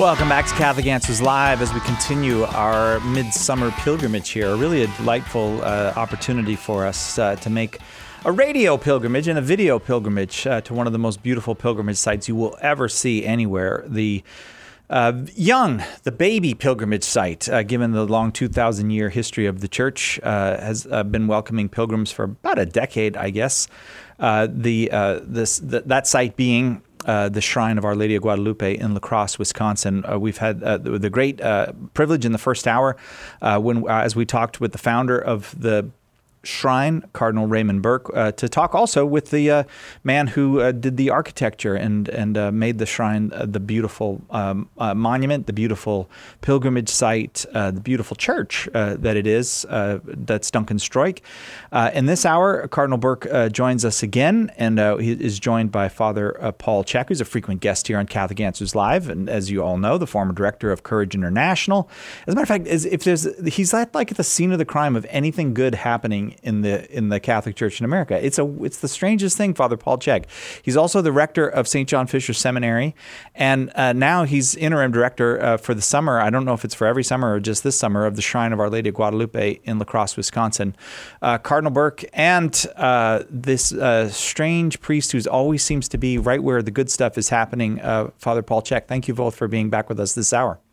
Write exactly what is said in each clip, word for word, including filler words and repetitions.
Welcome back to Catholic Answers Live as we continue our midsummer pilgrimage here. Really a delightful uh, opportunity for us uh, to make a radio pilgrimage and a video pilgrimage uh, to one of the most beautiful pilgrimage sites you will ever see anywhere. The uh, young, the baby pilgrimage site, uh, given the long two thousand year history of the church, uh, has uh, been welcoming pilgrims for about a decade, I guess. Uh, the uh, this the, that site being Uh, the Shrine of Our Lady of Guadalupe in La Crosse, Wisconsin. Uh, we've had uh, the, the great uh, privilege in the first hour uh, when, uh, as we talked with the founder of the Shrine, Cardinal Raymond Burke, uh, to talk also with the uh, man who uh, did the architecture and and uh, made the shrine uh, the beautiful um, uh, monument, the beautiful pilgrimage site, uh, the beautiful church uh, that it is. Uh, that's Duncan Stroik. Uh, in this hour, Cardinal Burke uh, joins us again, and uh, he is joined by Father uh, Paul Chek, who's a frequent guest here on Catholic Answers Live, and as you all know, the former director of Courage International. As a matter of fact, is, if there's he's at, like at the scene of the crime of anything good happening in the in the Catholic Church in America. It's a it's the strangest thing, Father Paul Chek. He's also the rector of Saint John Fisher Seminary, and uh, now he's interim director uh, for the summer. I don't know if it's for every summer or just this summer, of the Shrine of Our Lady of Guadalupe in La Crosse, Wisconsin. Uh, Cardinal Burke and uh, this uh, strange priest who always seems to be right where the good stuff is happening, uh, Father Paul Chek. Thank you both for being back with us this hour.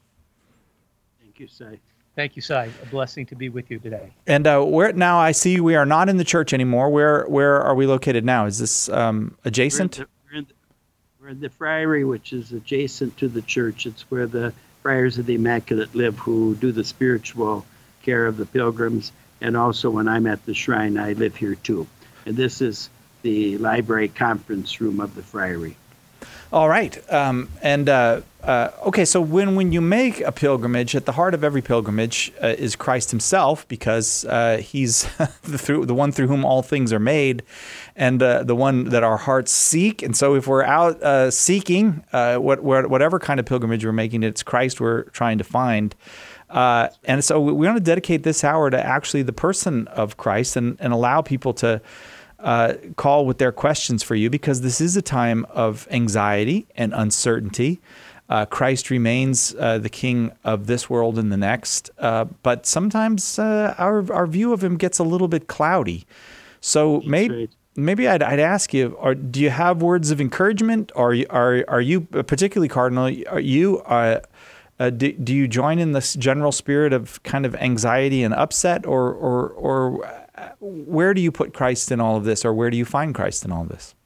Thank you, Sai. Thank you, Sai. A blessing to be with you today. And uh, where now I see we are not in the church anymore. Where where are we located now? Is this um, adjacent? We're in, the, we're, in the, we're in the friary, which is adjacent to the church. It's where the Friars of the Immaculate live, who do the spiritual care of the pilgrims. And also when I'm at the shrine, I live here too. And this is the library conference room of the friary. All right. Um, and uh, uh, okay, so when, when you make a pilgrimage, at the heart of every pilgrimage uh, is Christ himself, because uh, he's the, through, the one through whom all things are made, and uh, the one that our hearts seek. And so if we're out uh, seeking uh, what, whatever kind of pilgrimage we're making, it's Christ we're trying to find. Uh, and so we want to dedicate this hour to actually the person of Christ, and, and allow people to Uh, call with their questions for you, because this is a time of anxiety and uncertainty. Uh, Christ remains uh, the King of this world and the next, uh, but sometimes uh, our our view of him gets a little bit cloudy. So maybe right. maybe I'd, I'd ask you: are, do you have words of encouragement? Or are are are you particularly, Cardinal? Are you uh, uh, do, do you join in this general spirit of kind of anxiety and upset, or or or where do you put Christ in all of this, or where do you find Christ in all of this?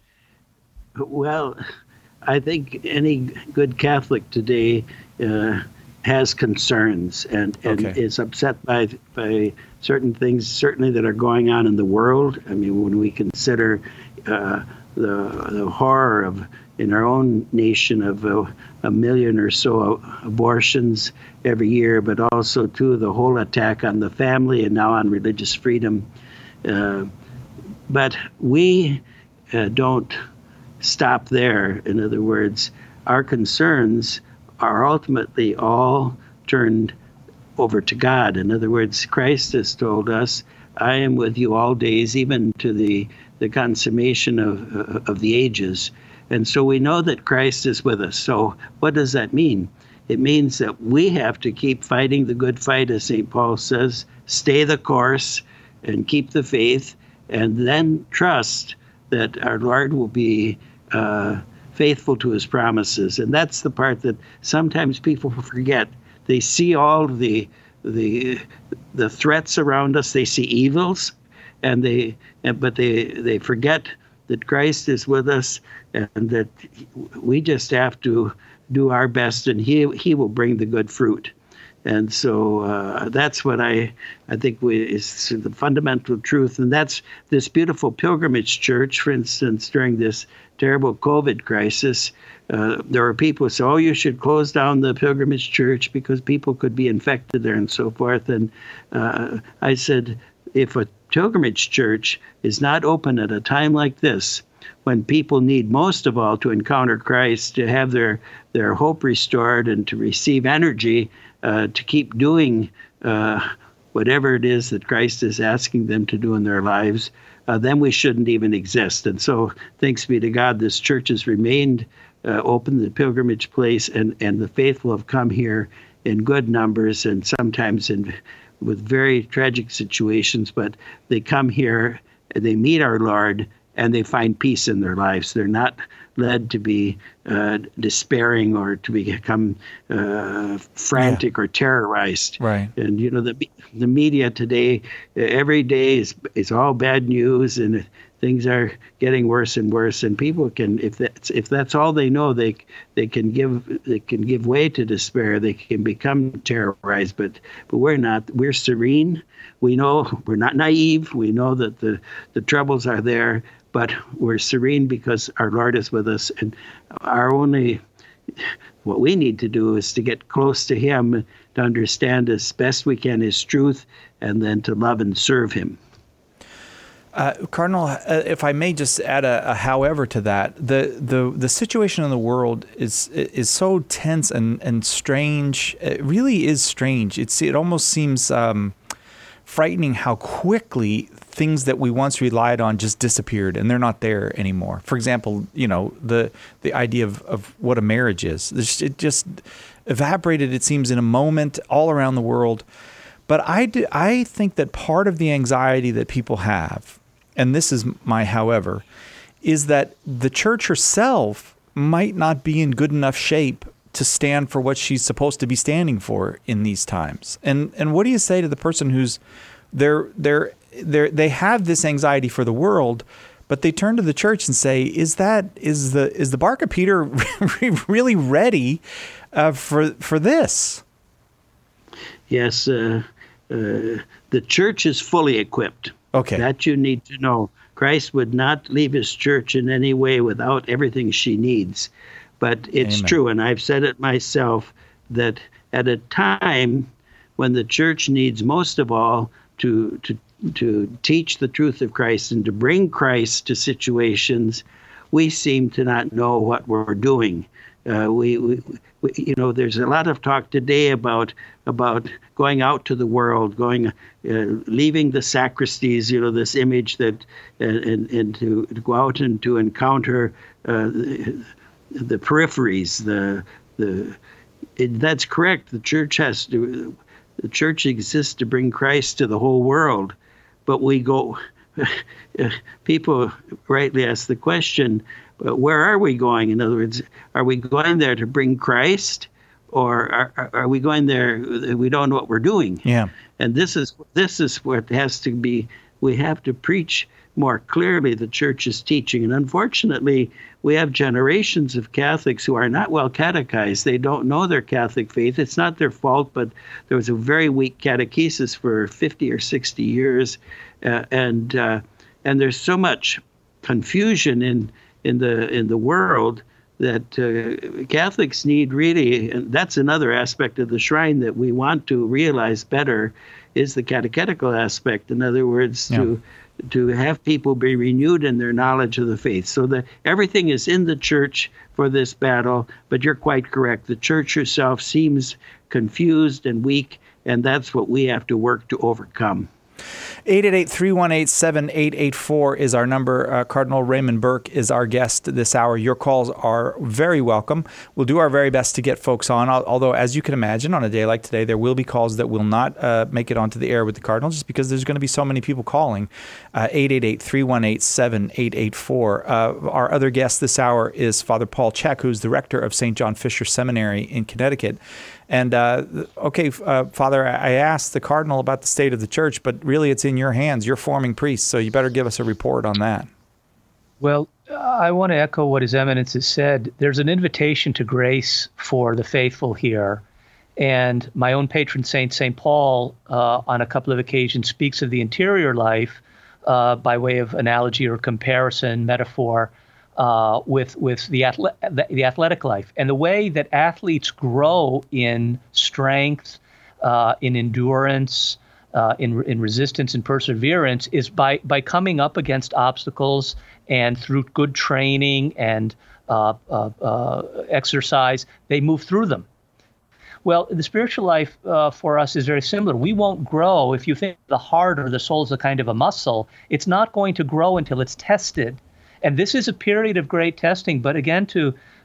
Well, I think any good Catholic today uh, has concerns and, and Okay. is upset by by certain things, certainly that are going on in the world. I mean, when we consider uh, the the horror of in our own nation of uh, a million or so abortions every year, but also too the whole attack on the family and now on religious freedom. Uh, but we uh, don't stop there. In other words, our concerns are ultimately all turned over to God. In other words, Christ has told us, I am with you all days, even to the, the consummation of, uh, of the ages. And so we know that Christ is with us. So what does that mean? It means that we have to keep fighting the good fight, as Saint Paul says, stay the course and keep the faith, and then trust that our Lord will be uh, faithful to his promises. And that's the part that sometimes people forget. They see all the the the threats around us. They see evils, and they but they they forget that Christ is with us, and that we just have to do our best, and he he will bring the good fruit. And so uh, that's what I I think we, is the fundamental truth. And that's this beautiful pilgrimage church, for instance, during this terrible COVID crisis. Uh, there were people who said, oh, you should close down the pilgrimage church because people could be infected there and so forth. And uh, I said, if a pilgrimage church is not open at a time like this, when people need most of all to encounter Christ, to have their, their hope restored and to receive energy, uh, to keep doing uh, whatever it is that Christ is asking them to do in their lives, uh, then we shouldn't even exist. And so thanks be to God, this church has remained uh, opened the pilgrimage place, and, and the faithful have come here in good numbers and sometimes in with very tragic situations, but they come here, they meet our Lord, and they find peace in their lives. They're not led to be uh, despairing or to become uh, frantic yeah. or terrorized. Right. And you know the the media today, every day is is all bad news, and things are getting worse and worse. And people can, if that's if that's all they know, they they can give they can give way to despair. They can become terrorized. But but we're not. We're serene. We know we're not naive. We know that the the troubles are there. But we're serene because our Lord is with us, and our only, what we need to do is to get close to Him, to understand as best we can His truth, and then to love and serve Him. Uh, Cardinal, uh, if I may just add a, a however to that, the, the the situation in the world is is so tense and, and strange. It really is strange. It's it almost seems um, frightening how quickly things that we once relied on just disappeared and they're not there anymore. For example, you know, the the idea of, of what a marriage is. It just evaporated, it seems, in a moment all around the world. But I, do, I think that part of the anxiety that people have, and this is my however, is that the church herself might not be in good enough shape to stand for what she's supposed to be standing for in these times. And and what do you say to the person who's they're they're they they have this anxiety for the world, but they turn to the church and say, "Is that is the is the bark of Peter really ready uh, for for this?" Yes, uh, uh, the church is fully equipped. Okay, that you need to know. Christ would not leave His church in any way without everything she needs. But it's Amen. True, and I've said it myself, that at a time when the church needs most of all to to to teach the truth of Christ and to bring Christ to situations, we seem to not know what we're doing. Uh, we, we, we, you know, there's a lot of talk today about about going out to the world, going, uh, leaving the sacristies. You know, this image that, uh, and and to, to go out and to encounter uh, the, the peripheries. The the it, that's correct. The church has to. The church exists to bring Christ to the whole world. But we go, people rightly ask the question, where are we going? In other words, are we going there to bring Christ, or are, are we going there, we don't know what we're doing? Yeah. And this is this is what has to be, we have to preach more clearly the church's teaching. And unfortunately, we have generations of Catholics who are not well catechized. They don't know their Catholic faith. It's not their fault, but there was a very weak catechesis for fifty or sixty years. Uh, and uh, and there's so much confusion in in the in the world that uh, Catholics need really, and that's another aspect of the shrine that we want to realize better, is the catechetical aspect. In other words, yeah. to to have people be renewed in their knowledge of the faith. So that everything is in the church for this battle, but you're quite correct. The church herself seems confused and weak, and that's what we have to work to overcome. eight eight eight, three one eight, seven eight eight four is our number. Uh, Cardinal Raymond Burke is our guest this hour. Your calls are very welcome. We'll do our very best to get folks on, although, as you can imagine, on a day like today, there will be calls that will not uh, make it onto the air with the Cardinal, just because there's going to be so many people calling. Uh, eight eight eight, three one eight, seven eight eight four. Uh, our other guest this hour is Father Paul Chek, who's the rector of Saint John Fisher Seminary in Connecticut. And, uh, okay, uh, Father, I asked the Cardinal about the state of the church, but really it's in your hands. You're forming priests, so you better give us a report on that. Well, I want to echo what His Eminence has said. There's an invitation to grace for the faithful here. And my own patron saint, Saint Paul, uh, on a couple of occasions speaks of the interior life uh, by way of analogy or comparison, metaphor, Uh, with with the, athle- the the athletic life, and the way that athletes grow in strength, uh, in endurance, uh, in in resistance and perseverance is by by coming up against obstacles, and through good training and uh, uh, uh, exercise, they move through them. Well, the spiritual life uh, for us is very similar. We won't grow if you think the heart or the soul is a kind of a muscle. It's not going to grow until it's tested. And this is a period of great testing. But again, to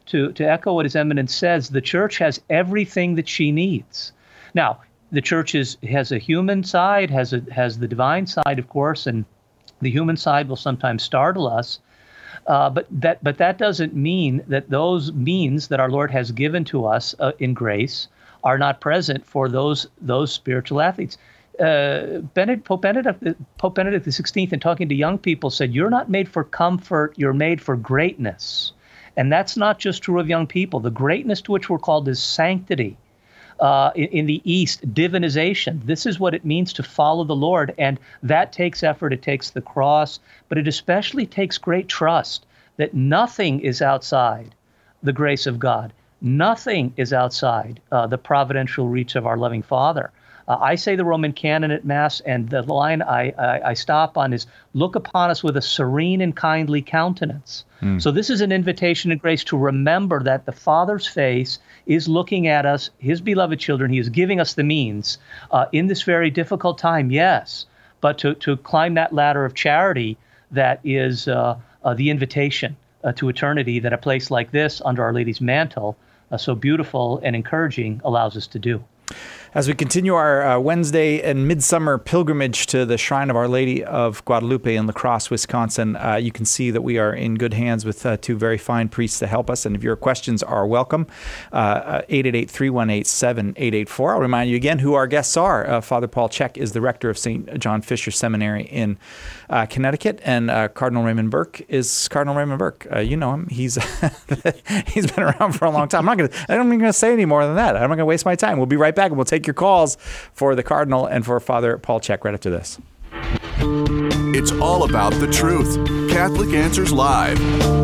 to, to echo what His Eminence says, the church has everything that she needs. Now, the church is, has a human side, has a, has the divine side, of course, and the human side will sometimes startle us. Uh, but that but that doesn't mean that those means that our Lord has given to us uh, in grace are not present for those those spiritual athletes. Uh, Benedict, Pope Benedict Pope Benedict the sixteenth, in talking to young people, said, "You're not made for comfort; you're made for greatness." And that's not just true of young people. The greatness to which we're called is sanctity. Uh, in, in the East, divinization. This is what it means to follow the Lord, and that takes effort. It takes the cross, but it especially takes great trust that nothing is outside the grace of God. Nothing is outside uh, the providential reach of our loving Father. Uh, I say the Roman Canon at Mass, and the line I, I, I stop on is, "Look upon us with a serene and kindly countenance." Mm. So this is an invitation to grace to remember that the Father's face is looking at us, His beloved children. He is giving us the means uh, in this very difficult time, yes, but to, to climb that ladder of charity that is uh, uh, the invitation uh, to eternity that a place like this under Our Lady's mantle, uh, so beautiful and encouraging, allows us to do. As we continue our uh, Wednesday and midsummer pilgrimage to the Shrine of Our Lady of Guadalupe in La Crosse, Wisconsin, uh, you can see that we are in good hands with uh, two very fine priests to help us. And if your questions are welcome, uh, eight eight eight, three one eight, seven eight eight four. I'll remind you again who our guests are. Uh, Father Paul Chek is the rector of Saint John Fisher Seminary in uh, Connecticut, and uh, Cardinal Raymond Burke is Cardinal Raymond Burke. Uh, you know him. He's he's been around for a long time. I'm not going to. I'm not going to say any more than that. I'm not going to waste my time. We'll be right back, and we'll take your calls for the Cardinal and for Father Paul Chek right after this. It's all about the truth. Catholic Answers Live.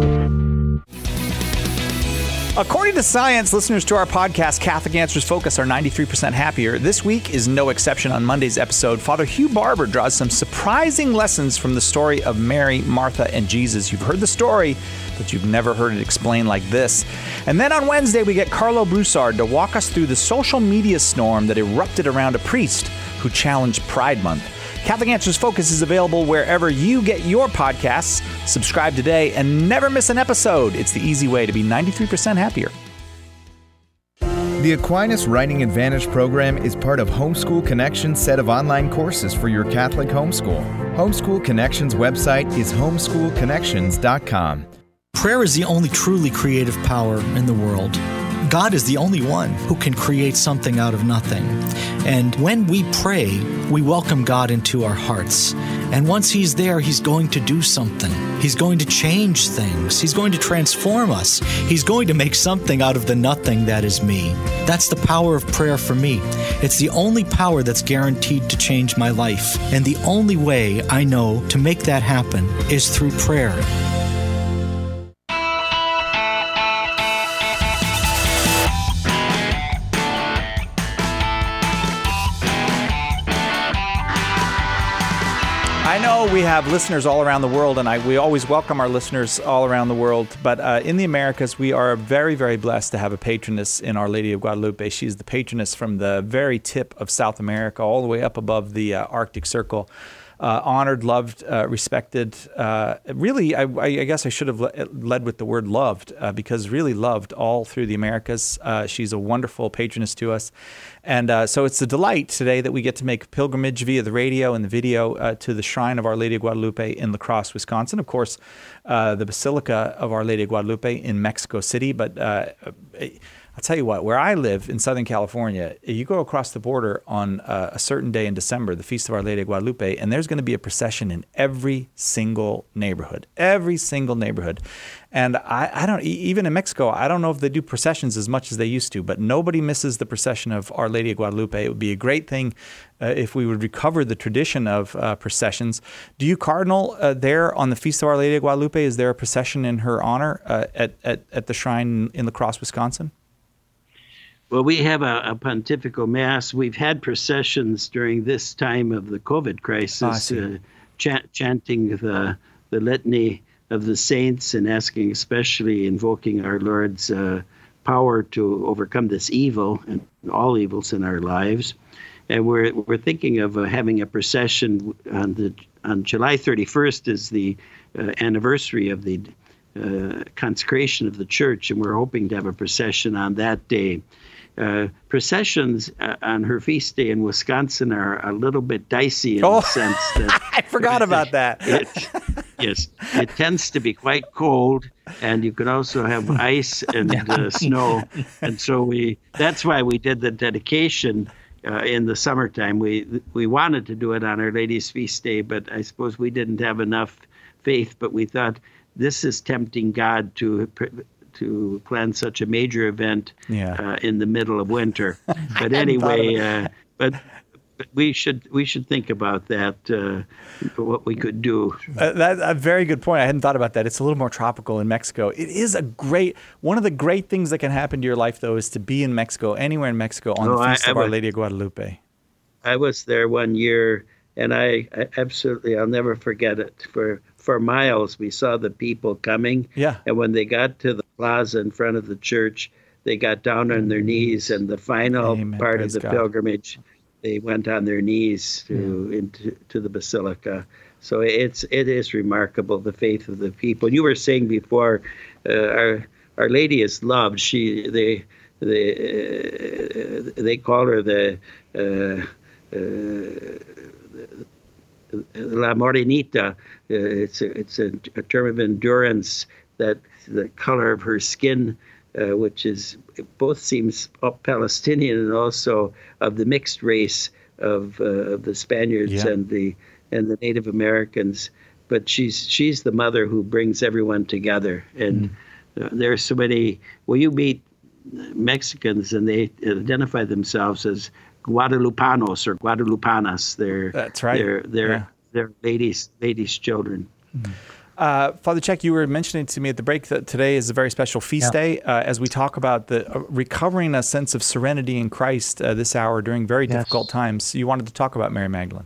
According to science, listeners to our podcast, Catholic Answers Focus, are ninety-three percent happier. This week is no exception. On Monday's episode, Father Hugh Barber draws some surprising lessons from the story of Mary, Martha, and Jesus. You've heard the story, but you've never heard it explained like this. And then on Wednesday, we get Carlo Broussard to walk us through the social media storm that erupted around a priest who challenged Pride Month. Catholic Answers Focus is available wherever you get your podcasts. Subscribe today and never miss an episode. It's the easy way to be ninety-three percent happier. The Aquinas Writing Advantage program is part of Homeschool Connections' set of online courses for your Catholic homeschool. Homeschool Connections' website is homeschool connections dot com. Prayer is the only truly creative power in the world. God is the only one who can create something out of nothing. And when we pray, we welcome God into our hearts. And once He's there, He's going to do something. He's going to change things. He's going to transform us. He's going to make something out of the nothing that is me. That's the power of prayer for me. It's the only power that's guaranteed to change my life. And the only way I know to make that happen is through prayer. I know we have listeners all around the world, and I, we always welcome our listeners all around the world. But uh, in the Americas, we are very, very blessed to have a patroness in Our Lady of Guadalupe. She's the patroness from the very tip of South America, all the way up above the uh, Arctic Circle. Uh, honored, loved, uh, respected. Uh, really, I, I guess I should have le- led with the word loved, uh, because really loved all through the Americas. Uh, she's a wonderful patroness to us. And uh, so it's a delight today that we get to make a pilgrimage via the radio and the video uh, to the Shrine of Our Lady of Guadalupe in La Crosse, Wisconsin. Of course, uh, the Basilica of Our Lady of Guadalupe in Mexico City. But uh, I'll tell you what, where I live in Southern California, you go across the border on uh, a certain day in December, the Feast of Our Lady of Guadalupe, and there's going to be a procession in every single neighborhood, every single neighborhood. And I, I don't, even in Mexico, I don't know if they do processions as much as they used to, but nobody misses the procession of Our Lady of Guadalupe. It would be a great thing uh, if we would recover the tradition of uh, processions. Do you, Cardinal, uh, there on the Feast of Our Lady of Guadalupe, is there a procession in her honor uh, at, at, at the shrine in La Crosse, Wisconsin? Well, we have a, a pontifical mass. We've had processions during this time of the COVID crisis, oh, uh, ch- chanting the the litany of the saints and asking, especially invoking our Lord's uh, power to overcome this evil and all evils in our lives. And we're we're thinking of uh, having a procession on the on July thirty-first is the uh, anniversary of the uh, consecration of the church, and we're hoping to have a procession on that day. Uh, processions uh, on her feast day in Wisconsin are a little bit dicey in oh, the sense that I forgot about that. It, yes, it tends to be quite cold, and you can also have ice and uh, snow, and so we that's why we did the dedication uh, in the summertime. We we wanted to do it on Our Lady's feast day, but I suppose we didn't have enough faith. But we thought this is tempting God to. to plan such a major event yeah. uh, in the middle of winter. But anyway, uh, but, but we should we should think about that, uh, what we could do. Uh, that's a very good point. I hadn't thought about that. It's a little more tropical in Mexico. It is a great, one of the great things that can happen to your life, though, is to be in Mexico, anywhere in Mexico, on oh, the Feast I, of I Our was, Lady of Guadalupe. I was there one year, and I, I absolutely, I'll never forget it. For For miles, we saw the people coming. Yeah. And when they got to the plaza in front of the church, they got down on their knees. And the final Amen. part Praise of the God. pilgrimage, they went on their knees to yeah. into to the basilica. So it's it is remarkable, the faith of the people. You were saying before, uh, our Our Lady is loved. She they they uh, they call her the. Uh, uh, La Morenita, uh, it's a, it's a, a term of endurance, that the color of her skin, uh, which is, it both seems Palestinian and also of the mixed race of, uh, of the Spaniards yeah. and the and the Native Americans. But she's she's the mother who brings everyone together. And mm. uh, there are so many, well, you meet Mexicans and they identify themselves as Guadalupanos or Guadalupanas. They're That's right. They're they're yeah. they're ladies ladies' children. Uh, Father Czech, you were mentioning to me at the break that today is a very special feast yeah. day uh, as we talk about the uh, recovering a sense of serenity in Christ uh, this hour during very yes. difficult times. You wanted to talk about Mary Magdalene.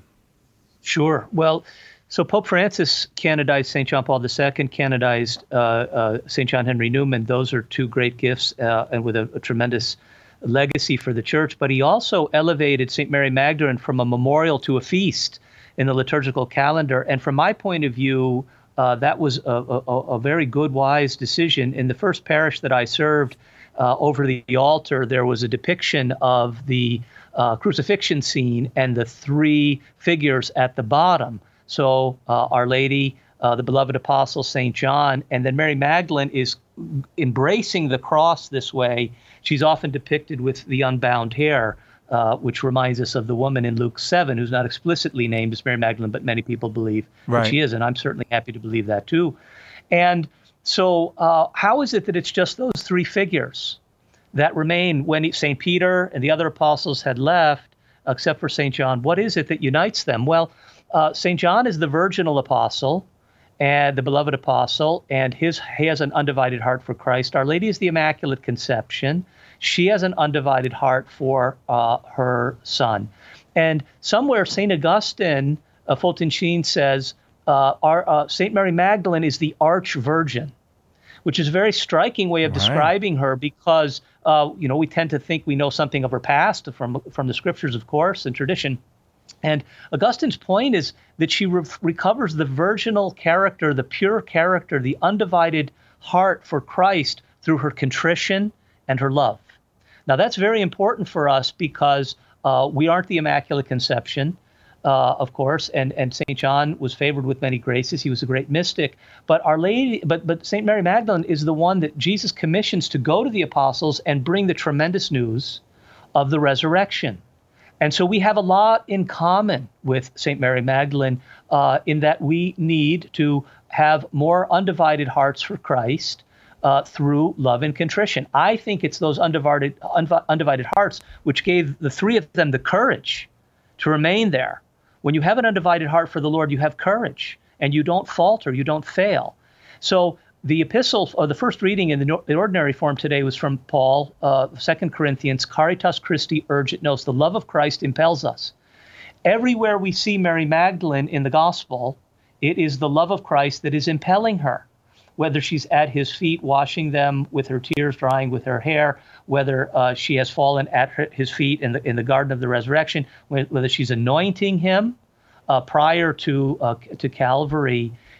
Sure. Well, so Pope Francis canonized Saint John Paul the Second, canonized uh, uh, Saint John Henry Newman. Those are two great gifts uh, and with a, a tremendous legacy for the church. But he also elevated Saint Mary Magdalene from a memorial to a feast in the liturgical calendar. And from my point of view, uh, that was a, a, a very good, wise decision. In the first parish that I served, uh, over the altar, there was a depiction of the uh, crucifixion scene and the three figures at the bottom. So uh, Our Lady, uh, the beloved apostle Saint John, and then Mary Magdalene is embracing the cross this way. She's often depicted with the unbound hair, uh, which reminds us of the woman in Luke seven, who's not explicitly named as Mary Magdalene, but many people believe right. that she is, and I'm certainly happy to believe that too. And so uh, how is it that it's just those three figures that remain when Saint Peter and the other apostles had left, except for Saint John? What is it that unites them? Well, uh, Saint John is the virginal apostle, and the beloved apostle, and his he has an undivided heart for Christ. Our Lady is the Immaculate Conception. She has an undivided heart for uh, her son. And somewhere Saint Augustine, uh, Fulton-Sheen says, uh, our, uh, Saint Mary Magdalene is the arch virgin, which is a very striking way of right. describing her because, uh, you know, we tend to think we know something of her past from, from the scriptures, of course, and tradition. And Augustine's point is that she re- recovers the virginal character, the pure character, the undivided heart for Christ through her contrition and her love. Now, that's very important for us because uh, we aren't the Immaculate Conception, uh, of course, and, and Saint John was favored with many graces. He was a great mystic. But Our Lady, but but Saint Mary Magdalene is the one that Jesus commissions to go to the apostles and bring the tremendous news of the resurrection. And so we have a lot in common with Saint Mary Magdalene uh, in that we need to have more undivided hearts for Christ uh, through love and contrition. I think it's those undivided, unv- undivided hearts which gave the three of them the courage to remain there. When you have an undivided heart for the Lord, you have courage, and you don't falter, you don't fail. So the epistle, or the first reading in the, the ordinary form today was from Paul, uh, Second Corinthians, Caritas Christi urgit nos, the love of Christ impels us. Everywhere we see Mary Magdalene in the gospel, it is the love of Christ that is impelling her, whether she's at his feet washing them with her tears, drying with her hair, whether uh, she has fallen at her, his feet in the in the garden of the resurrection, whether she's anointing him uh, prior to uh, to Calvary.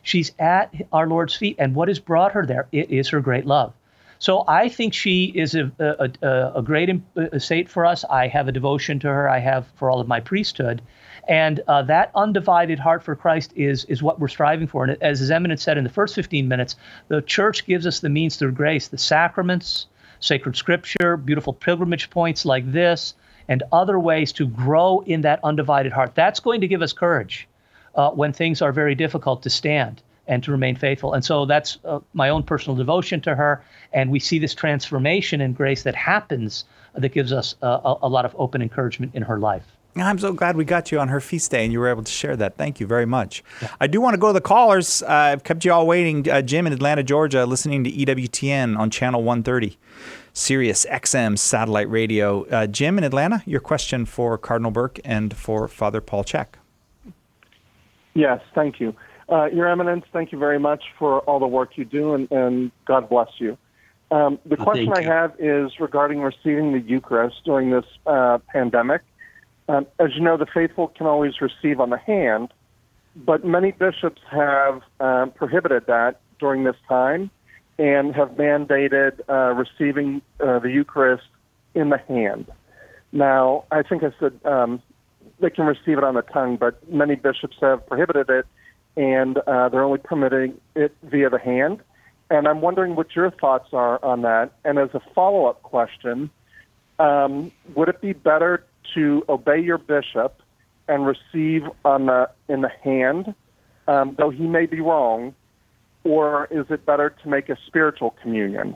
She's at our Lord's feet. And what has brought her there? It is her great love. So I think she is a, a, a, a great saint for us. I have a devotion to her. I have for all of my priesthood. And uh, that undivided heart for Christ is is what we're striving for. And as His Eminence said in the first fifteen minutes, the Church gives us the means through grace, the sacraments, sacred scripture, beautiful pilgrimage points like this, and other ways to grow in that undivided heart. That's going to give us courage uh, when things are very difficult to stand and to remain faithful. And so that's uh, my own personal devotion to her. And we see this transformation in grace that happens uh, that gives us uh, a, a lot of open encouragement in her life. I'm so glad we got you on her feast day and you were able to share that. Thank you very much. Yeah. I do want to go to the callers. Uh, I've kept you all waiting. Uh, Jim in Atlanta, Georgia, listening to E W T N on channel one thirty, Sirius X M satellite radio. Uh, Jim in Atlanta, your question for Cardinal Burke and for Father Paul Chek. Yes, thank you. Uh, Your Eminence, thank you very much for all the work you do, and, and God bless you. Um, the question I have is regarding receiving the Eucharist during this uh, pandemic. Um, as you know, the faithful can always receive on the hand, but many bishops have uh, prohibited that during this time and have mandated uh, receiving uh, the Eucharist in the hand. Now, I think I said um, they can receive it on the tongue, but many bishops have prohibited it, and uh, they're only permitting it via the hand. And I'm wondering what your thoughts are on that. And as a follow-up question, um, would it be better to obey your bishop and receive on the in the hand, um, though he may be wrong, or is it better to make a spiritual communion?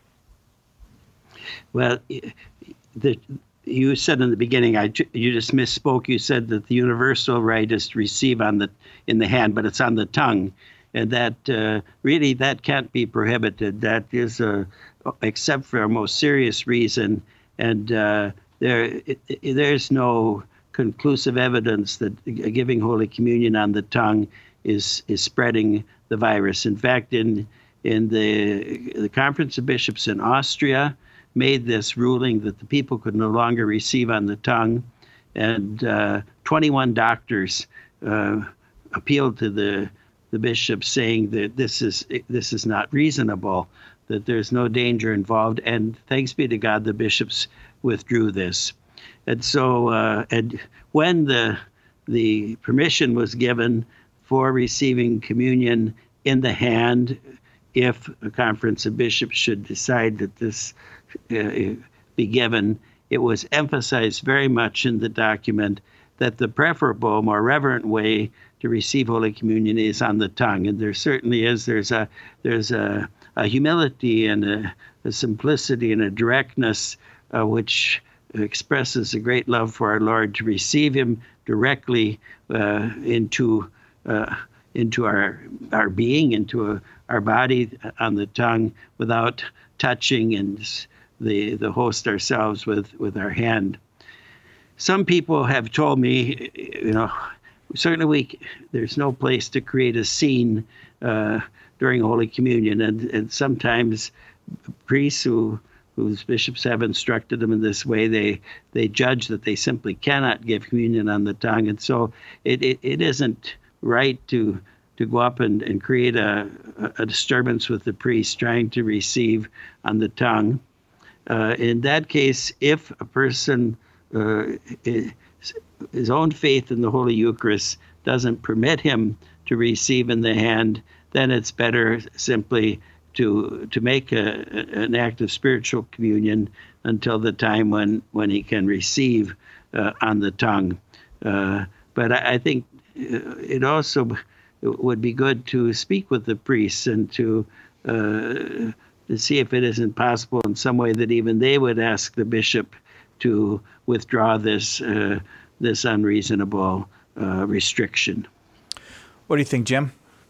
Well, the, you said in the beginning, I, you just misspoke. You said that the universal right is to receive on the in the hand, but it's on the tongue, and that uh, really that can't be prohibited. That is a, except for a most serious reason, and uh, there it, it, there's no conclusive evidence that giving Holy Communion on the tongue is is spreading the virus. In fact, in in the the Conference of Bishops in Austria made this ruling that the people could no longer receive on the tongue, and uh, twenty-one doctors uh, appealed to the the bishops, saying that this is this is not reasonable, that there's no danger involved, and thanks be to God, the bishops withdrew this. And so, uh, and when the the permission was given for receiving communion in the hand, if a conference of bishops should decide that this uh, be given, it was emphasized very much in the document that the preferable, more reverent way to receive Holy Communion is on the tongue. And there certainly is. There's a there's a, a humility and a, a simplicity and a directness uh, which expresses a great love for our Lord, to receive him directly uh, into uh, into our our being, into a, our body on the tongue, without touching and the the host ourselves with, with our hand. Some people have told me, you know, certainly we, there's no place to create a scene uh, during Holy Communion, and, and sometimes priests who whose bishops have instructed them in this way, they they judge that they simply cannot give communion on the tongue. And so it, it, it isn't right to to go up and, and create a, a disturbance with the priest trying to receive on the tongue. Uh, in that case, if a person, uh, his own faith in the Holy Eucharist doesn't permit him to receive in the hand, then it's better simply to to make a, an act of spiritual communion until the time when, when he can receive uh, on the tongue. Uh, but I, I think it also would be good to speak with the priests and to uh, to see if it isn't possible in some way that even they would ask the bishop to withdraw this uh, this unreasonable uh, restriction. What do you think, Jim?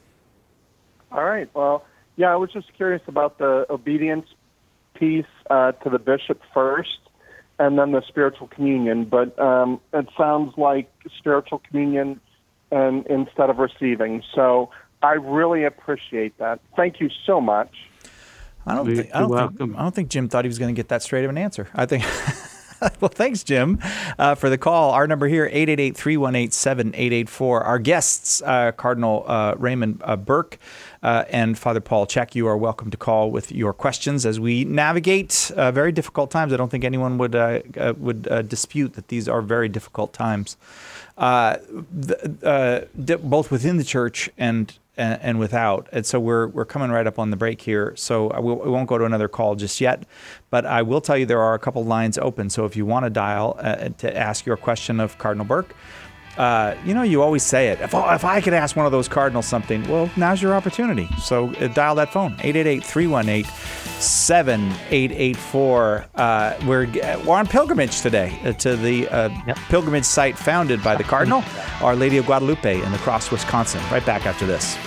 All right. Well, yeah, I was just curious about the obedience piece uh, to the bishop first, and then the spiritual communion. But um, it sounds like spiritual communion and instead of receiving. So I really appreciate that. Thank you so much. I don't think I don't think, I don't think Jim thought he was going to get that straight of an answer. I think Well, thanks, Jim, uh, for the call. Our number here, eight eight eight, three one eight, seven eight eight four. Our guests, uh, Cardinal uh, Raymond uh, Burke uh, and Father Paul Chek, you are welcome to call with your questions as we navigate uh, very difficult times. I don't think anyone would uh, uh, would uh, dispute that these are very difficult times, uh, the, uh, both within the church and And, and without. And so we're we're coming right up on the break here. So I, will, I won't go to another call just yet, but I will tell you there are a couple lines open. So if you want to dial uh, to ask your question of Cardinal Burke, uh, you know, you always say it. If, oh, if I could ask one of those cardinals something, well, now's your opportunity. So uh, dial that phone, eight eight eight, three one eight, seven eight eight four. Uh, we're, we're on pilgrimage today uh, to the uh, yep. pilgrimage site founded by the Cardinal, Our Lady of Guadalupe in La Crosse, Wisconsin. Right back after this.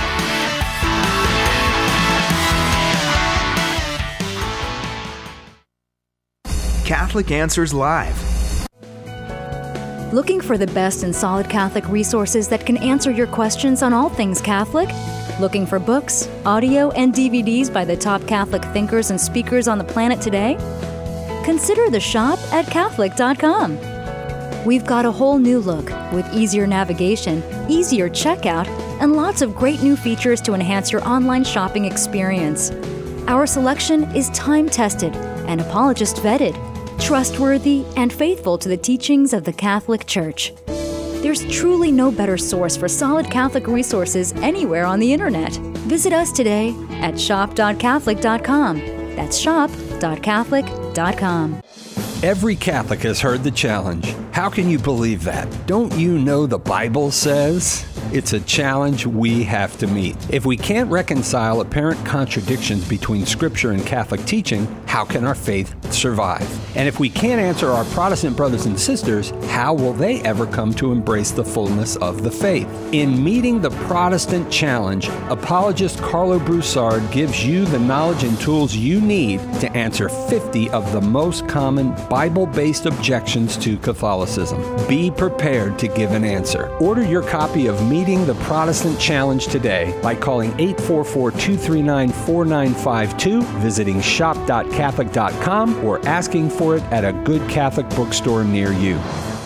Catholic Answers Live. Looking for the best and solid Catholic resources that can answer your questions on all things Catholic? Looking for books, audio, and D V Ds by the top Catholic thinkers and speakers on the planet today? Consider the shop at Catholic dot com. We've got a whole new look with easier navigation, easier checkout, and lots of great new features to enhance your online shopping experience. Our selection is time-tested and apologist-vetted, trustworthy, and faithful to the teachings of the Catholic Church. There's truly no better source for solid Catholic resources anywhere on the internet. Visit us today at shop dot catholic dot com. That's shop dot catholic dot com. Every Catholic has heard the challenge. How can you believe that? Don't you know the Bible says? It's a challenge we have to meet. If we can't reconcile apparent contradictions between Scripture and Catholic teaching, how can our faith survive? And if we can't answer our Protestant brothers and sisters, how will they ever come to embrace the fullness of the faith? In meeting the Protestant challenge, apologist Carlo Broussard gives you the knowledge and tools you need to answer fifty of the most common Bible-based objections to Catholicism. Be prepared to give an answer. Order your copy of Meeting the Protestant Challenge today by calling eight four four, two three nine, four nine five two, visiting shop dot catholic dot com, or asking for it at a good Catholic bookstore near you.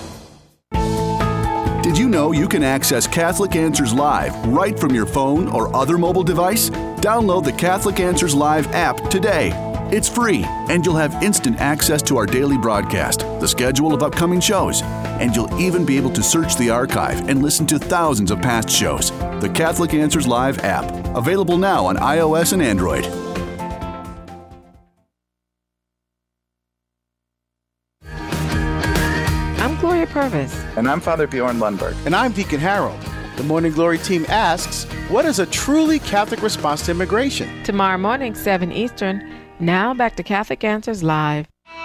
Did you know you can access Catholic Answers Live right from your phone or other mobile device? Download the Catholic Answers Live app today. It's free, and you'll have instant access to our daily broadcast, the schedule of upcoming shows, and you'll even be able to search the archive and listen to thousands of past shows. The Catholic Answers Live app, available now on iOS and Android. I'm Gloria Purvis. And I'm Father Bjorn Lundberg. And I'm Deacon Harold. The Morning Glory team asks, what is a truly Catholic response to immigration? Tomorrow morning, seven Eastern. Now back to Catholic Answers Live.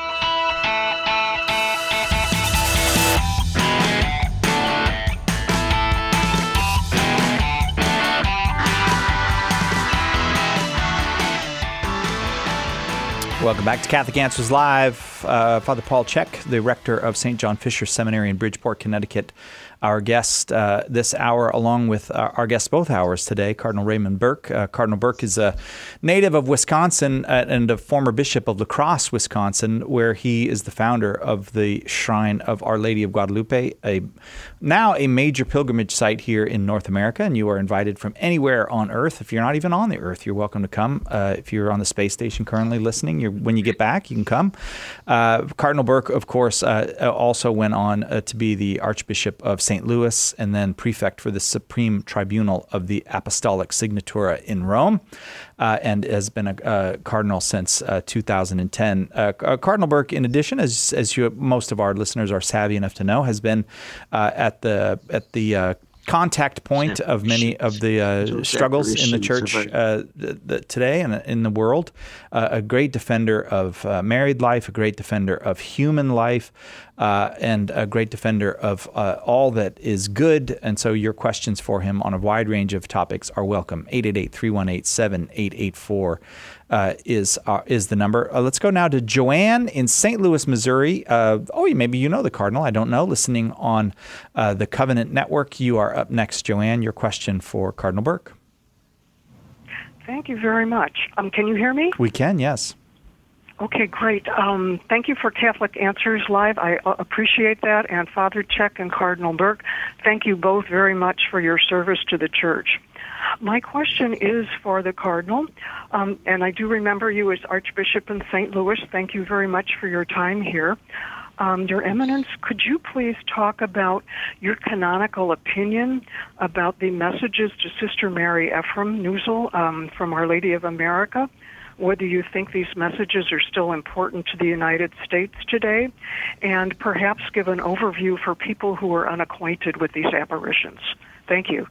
Welcome back to Catholic Answers Live. Uh, Father Paul Chek, the rector of Saint John Fisher Seminary in Bridgeport, Connecticut, our guest uh, this hour, along with our, our guest both hours today, Cardinal Raymond Burke. Uh, Cardinal Burke is a native of Wisconsin uh, and a former bishop of La Crosse, Wisconsin, where he is the founder of the Shrine of Our Lady of Guadalupe, a now a major pilgrimage site here in North America, and you are invited from anywhere on Earth. If you're not even on the Earth, you're welcome to come. Uh, if you're on the space station currently listening, you're, when you get back, you can come. Uh, Cardinal Burke, of course, uh, also went on uh, to be the Archbishop of Saint Louis and then prefect for the Supreme Tribunal of the Apostolic Signatura in Rome, uh, and has been a, a cardinal since uh, two thousand ten. Uh, Cardinal Burke, in addition, as as you, most of our listeners are savvy enough to know, has been uh, at the at the uh, contact point of many of the uh, struggles in the church uh, the, the, today and in the world. Uh, a great defender of uh, married life, a great defender of human life, uh, and a great defender of uh, all that is good. And so your questions for him on a wide range of topics are welcome. eight eight eight, three one eight, seven eight eight four uh, is uh, is the number. Uh, let's go now to Joanne in Saint Louis, Missouri. Uh, oh, maybe you know the Cardinal. I don't know. Listening on uh, the Covenant Network. You are up next, Joanne. Your question for Cardinal Burke. Thank you very much. Um, can you hear me? We can, yes. Okay, great. Um, thank you for Catholic Answers Live. I uh, appreciate that. And Father Check and Cardinal Burke, thank you both very much for your service to the Church. My question is for the Cardinal, um, and I do remember you as Archbishop in Saint Louis. Thank you very much for your time here. Um, Your Eminence, could you please talk about your canonical opinion about the messages to Sister Mary Ephraim Nuzul um, from Our Lady of America? Whether you think these messages are still important to the United States today, and perhaps give an overview for people who are unacquainted with these apparitions. Thank you.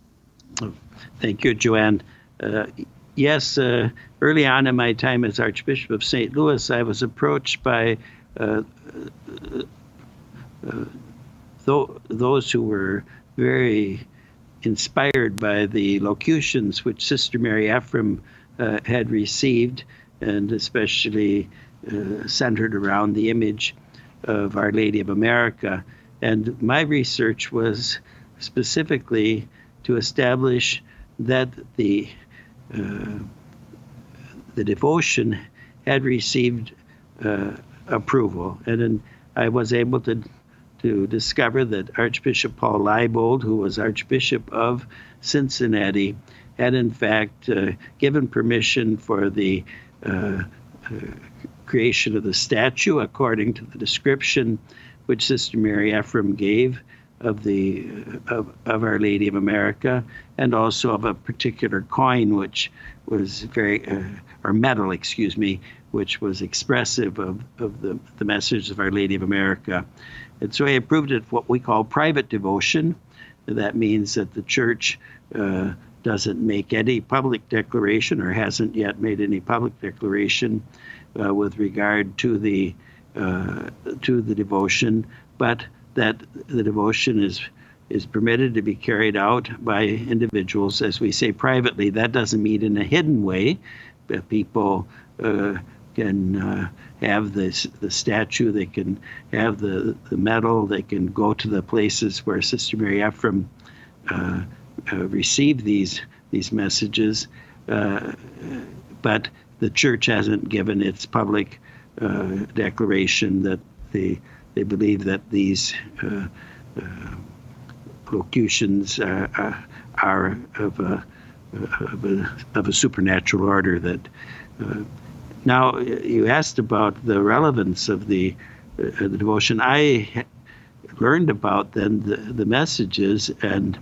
Thank you, Joanne. Uh, yes, uh, early on in my time as Archbishop of Saint Louis, I was approached by uh, uh, uh, th- those who were very inspired by the locutions which Sister Mary Ephraim uh, had received, and especially uh, centered around the image of Our Lady of America. And my research was specifically to establish that the uh, the devotion had received uh, approval, and then I was able to to discover that Archbishop Paul Leibold, who was Archbishop of Cincinnati, had in fact uh, given permission for the uh, uh, creation of the statue according to the description which Sister Mary Ephraim gave of the of, of Our Lady of America, and also of a particular coin which was very uh, or metal, excuse me, which was expressive of, of the, the message of Our Lady of America. And so he approved it what we call private devotion. That means that the Church uh, doesn't make any public declaration, or hasn't yet made any public declaration uh, with regard to the uh, to the devotion, but that the devotion is is permitted to be carried out by individuals, as we say, privately. That doesn't mean in a hidden way, but people uh, can uh, have this, the statue, they can have the, the medal, they can go to the places where Sister Mary Ephraim uh, uh, received these these messages, uh, but the Church hasn't given its public uh, declaration that they they believe that these uh, uh, locutions uh, uh, are of a, of a of a supernatural order. That uh, now you asked about the relevance of the uh, the devotion. I learned about then the, the messages, and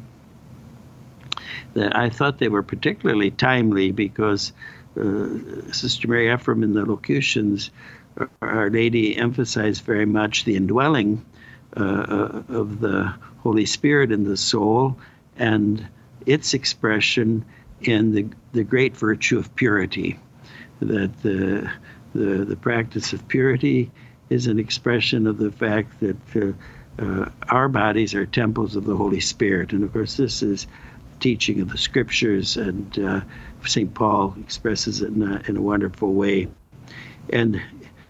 that I thought they were particularly timely because uh, Sister Mary Ephraim in the locutions, Our Lady emphasized very much the indwelling uh, of the Holy Spirit in the soul, and its expression in the the great virtue of purity. That the the, the practice of purity is an expression of the fact that uh, uh, our bodies are temples of the Holy Spirit, and of course this is teaching of the Scriptures, and uh, Saint Paul expresses it in a, in a wonderful way. And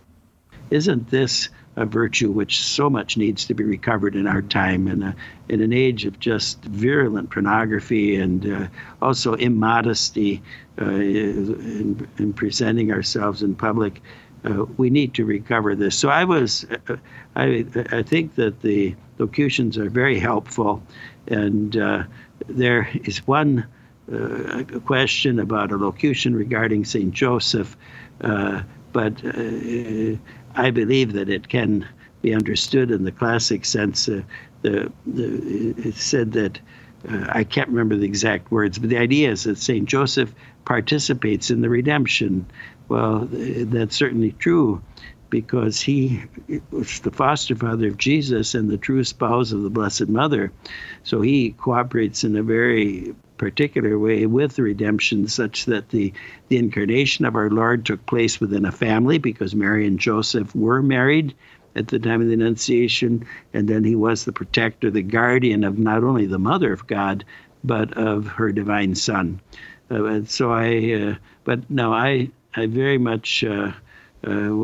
isn't this a virtue which so much needs to be recovered in our time, in, a, in an age of just virulent pornography and uh, also immodesty uh, in, in presenting ourselves in public? Uh, we need to recover this. So I was, uh, I, I think that the locutions are very helpful, and uh, there is one uh, question about a locution regarding Saint Joseph, uh, but uh, I believe that it can be understood in the classic sense. Uh, the, the, it said that, uh, I can't remember the exact words, but the idea is that Saint Joseph participates in the redemption. Well, that's certainly true, because he was the foster father of Jesus and the true spouse of the Blessed Mother. So he cooperates in a very particular way with the redemption, such that the, the incarnation of our Lord took place within a family, because Mary and Joseph were married at the time of the Annunciation, and then he was the protector, the guardian of not only the Mother of God, but of her divine Son. Uh, and so I, uh, but no, I, I very much uh, uh,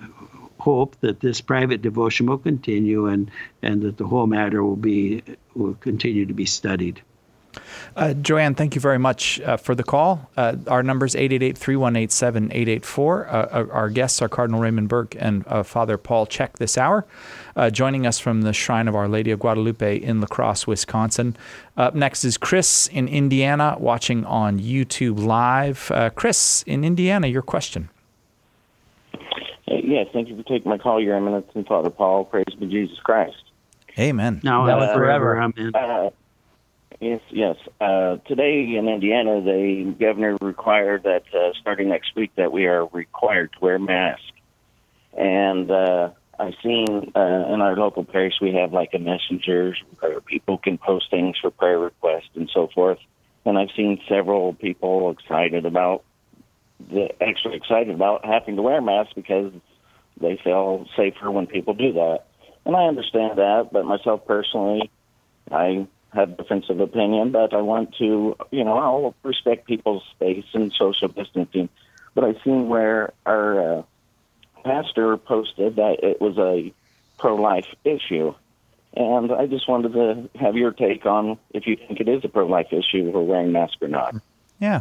hope that this private devotion will continue, and, and that the whole matter will be will continue to be studied. Uh, Joanne, thank you very much uh, for the call. Uh, our number is eight eight eight, three one eight, seven eight eight four. Uh, our guests are Cardinal Raymond Burke and uh, Father Paul Chek this hour, uh, joining us from the Shrine of Our Lady of Guadalupe in La Crosse, Wisconsin. Up next is Chris in Indiana, watching on YouTube Live. Uh, Chris in Indiana, your question. Uh, yes, thank you for taking my call, Your Eminence, and Father Paul. Praise be Jesus Christ. Amen. Now and forever. Amen. Uh, Yes, yes. Uh, today in Indiana, the governor required that uh, starting next week that we are required to wear masks. And uh, I've seen uh, in our local parish we have like a messenger where people can post things for prayer requests and so forth. And I've seen several people excited about the actually excited about having to wear masks because they feel safer when people do that. And I understand that, but myself personally, I have a difference of opinion, but I want to, you know, I'll respect people's space and social distancing. But I've seen where our uh, pastor posted that it was a pro-life issue. And I just wanted to have your take on if you think it is a pro-life issue for wearing masks or not. Yeah.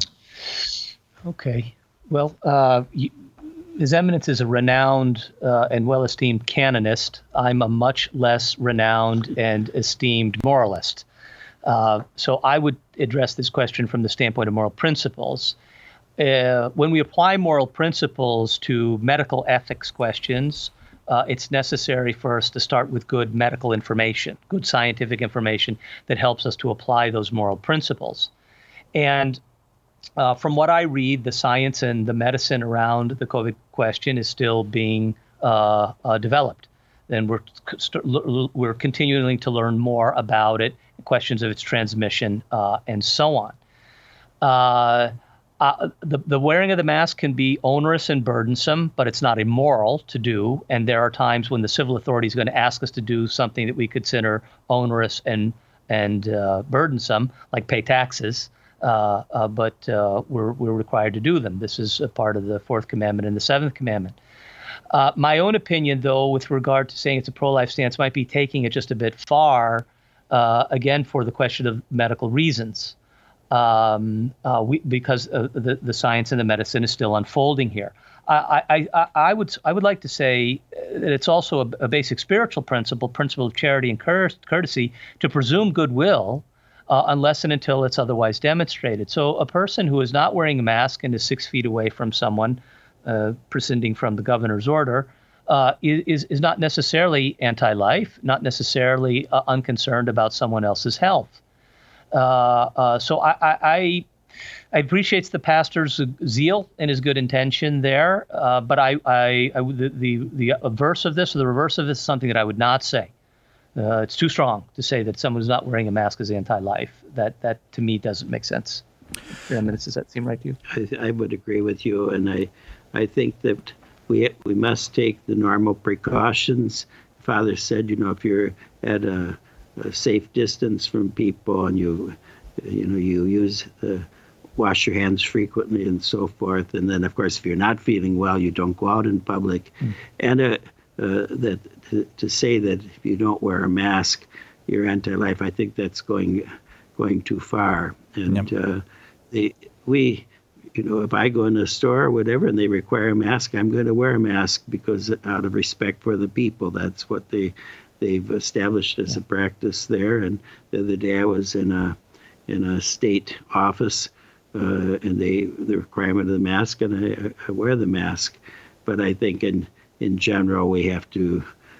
Okay. Well, uh, you, His Eminence is a renowned uh, and well-esteemed canonist. I'm a much less renowned and esteemed moralist. Uh, so I would address this question from the standpoint of moral principles. Uh, when we apply moral principles to medical ethics questions, uh, it's necessary for us to start with good medical information, good scientific information that helps us to apply those moral principles. And uh, from what I read, the science and the medicine around the COVID question is still being uh, uh, developed. And we're we're continuing to learn more about it, questions of its transmission, uh, and so on. Uh, uh, the, the wearing of the mask can be onerous and burdensome, but it's not immoral to do. And there are times when the civil authority is going to ask us to do something that we consider onerous and and uh, burdensome, like pay taxes. Uh, uh, but uh, we're we're required to do them. This is a part of the Fourth Commandment and the Seventh Commandment. Uh, my own opinion, though, with regard to saying it's a pro-life stance, might be taking it just a bit far, uh, again, for the question of medical reasons, um, uh, we, because uh, the, the science and the medicine is still unfolding here. I, I, I, I would I would like to say that it's also a, a basic spiritual principle, principle of charity and cur- courtesy, to presume goodwill uh, unless and until it's otherwise demonstrated. So a person who is not wearing a mask and is six feet away from someone, Uh, prescinding from the governor's order, uh, is is not necessarily anti-life, not necessarily uh, unconcerned about someone else's health. Uh, uh, so I, I, I, I appreciate the pastor's zeal and his good intention there, uh, but I, I, I the, the the verse of this or the reverse of this is something that I would not say. Uh, it's too strong to say that someone who's not wearing a mask is anti-life. That that to me doesn't make sense. Does that seem right to you? I, I would agree with you, and I. I think that we we must take the normal precautions. Father said, you know, if you're at a, a safe distance from people and you, you know, you use the wash your hands frequently and so forth. And then, of course, if you're not feeling well, you don't go out in public. Mm. And uh, uh, that to, to say that if you don't wear a mask, you're anti-life, I think that's going going too far. And yep. uh, they, we. You know, if I go in a store or whatever and they require a mask, I'm going to wear a mask because out of respect for the people. That's what they, they've established as yeah. a practice there. And the other day I was in a in a state office uh, and they the requirement of the mask, and I, I wear the mask. But I think in, in general we have to,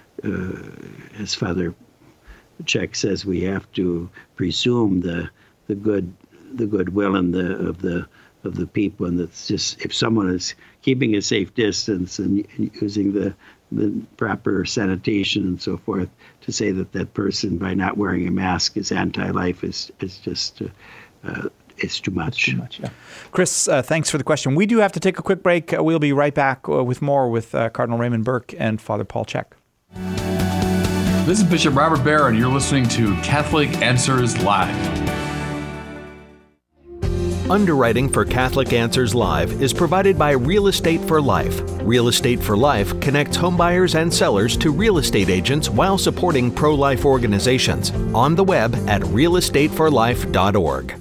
uh, as Father Chek says, we have to presume the the good the goodwill and the of the of the people, and that's just if someone is keeping a safe distance and, and using the the proper sanitation and so forth, to say that that person by not wearing a mask is anti-life is is just uh, uh, it's too much. It's too much, yeah. Chris, uh, thanks for the question. We do have to take a quick break. Uh, we'll be right back uh, with more with uh, Cardinal Raymond Burke and Father Paul Chek. This is Bishop Robert Barron. You're listening to Catholic Answers Live. Underwriting for Catholic Answers Live is provided by Real Estate for Life. Real Estate for Life connects homebuyers and sellers to real estate agents while supporting pro-life organizations. On the web at real estate for life dot org.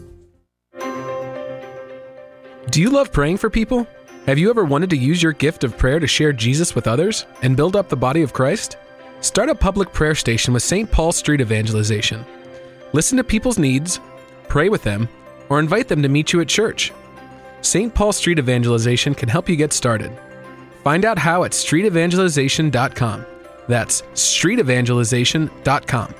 Do you love praying for people? Have you ever wanted to use your gift of prayer to share Jesus with others and build up the body of Christ? Start a public prayer station with Saint Paul Street Evangelization. Listen to people's needs, pray with them, or invite them to meet you at church. Saint Paul Street Evangelization can help you get started. Find out how at street evangelization dot com. That's street evangelization dot com.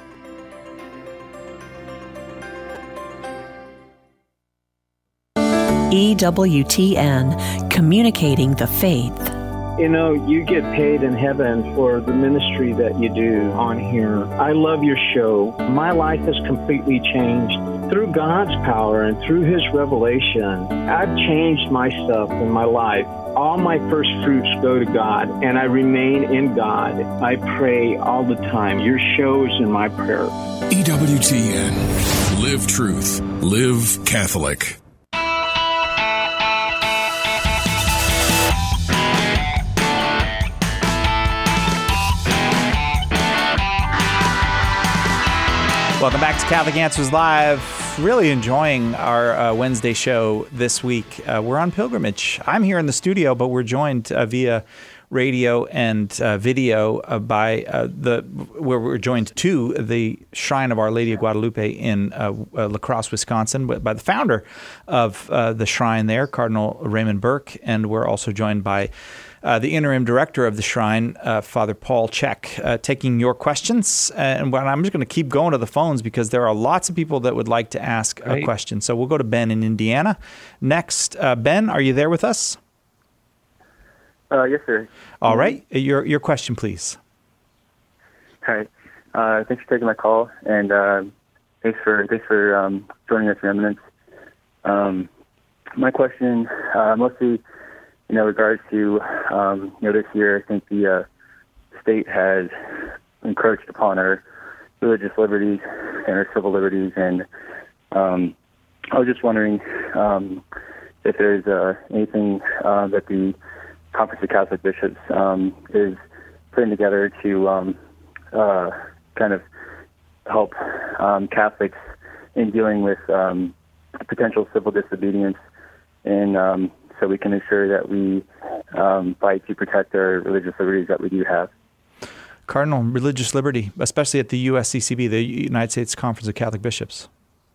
E W T N, communicating the faith. You know, you get paid in heaven for the ministry that you do on here. I love your show. My life has completely changed through God's power and through His revelation. I've changed my stuff in my life. All my first fruits go to God, and I remain in God. I pray all the time. Your show is in my prayer. E W T N. Live truth. Live Catholic. Welcome back to Catholic Answers Live. Really enjoying our uh, Wednesday show this week. Uh, we're on pilgrimage. I'm here in the studio, but we're joined uh, via radio and uh, video uh, by uh, the where we're joined to the Shrine of Our Lady of Guadalupe in uh, uh, La Crosse, Wisconsin, by the founder of uh, the shrine there, Cardinal Raymond Burke, and we're also joined by Uh, the interim director of the shrine, uh, Father Paul Chek, uh, taking your questions. Uh, and I'm just going to keep going to the phones because there are lots of people that would like to ask a Great. question. So we'll go to Ben in Indiana next. Uh, Ben, are you there with us? Uh, yes, sir. All right. Your your question, please. Hi. Uh, thanks for taking my call, and uh, thanks for thanks for um, joining us, Your Eminence. Um, my question uh, mostly. You know, regards to, um, you know, this year, I think the uh, state has encroached upon our religious liberties and our civil liberties. And um, I was just wondering um, if there's uh, anything uh, that the Conference of Catholic Bishops um, is putting together to um, uh, kind of help um, Catholics in dealing with um, potential civil disobedience and um so we can ensure that we um, fight to protect our religious liberties that we do have. Cardinal, religious liberty, especially at the U S C C B, the United States Conference of Catholic Bishops.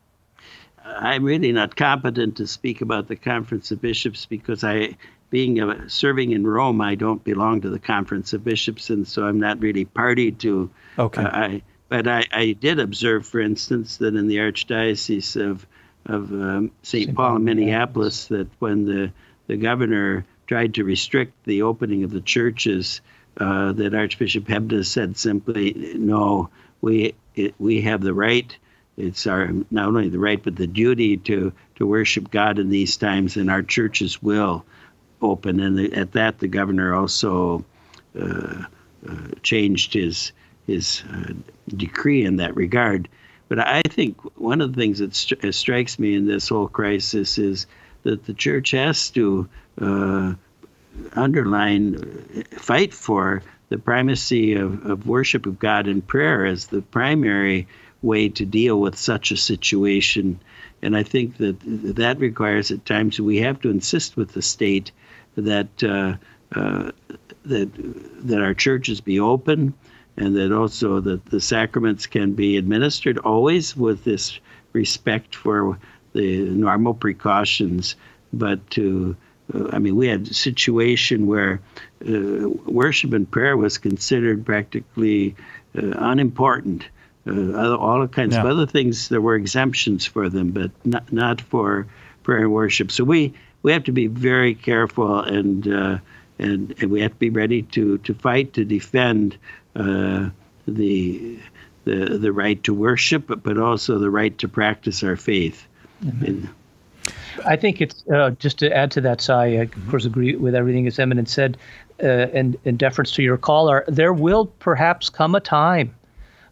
I'm really not competent to speak about the Conference of Bishops because I, being a, serving in Rome, I don't belong to the Conference of Bishops, and so I'm not really party to. Okay. Uh, I, but I, I did observe, for instance, that in the Archdiocese of of um, Saint Paul in Minneapolis, that when the the governor tried to restrict the opening of the churches, uh, that Archbishop Hebda said simply, no, we it, we have the right, it's our not only the right but the duty to, to worship God in these times, and our churches will open. And the, at that, the governor also uh, uh, changed his, his uh, decree in that regard. But I think one of the things that st- strikes me in this whole crisis is that the church has to uh, underline, fight for the primacy of, of worship of God and prayer as the primary way to deal with such a situation. And I think that that requires at times we have to insist with the state that uh, uh, that that our churches be open, and that also that the sacraments can be administered always with this respect for the normal precautions. But to, uh, I mean, we had a situation where uh, worship and prayer was considered practically uh, unimportant. Uh, all kinds yeah. of other things, there were exemptions for them, but not, not for prayer and worship. So we, we have to be very careful, and uh, and and we have to be ready to, to fight to defend uh, the the the right to worship, but, but also the right to practice our faith. Mm-hmm. And, I think it's uh, just to add to that, Si, I of mm-hmm. course agree with everything His Eminence said, uh, and in deference to your caller, there will perhaps come a time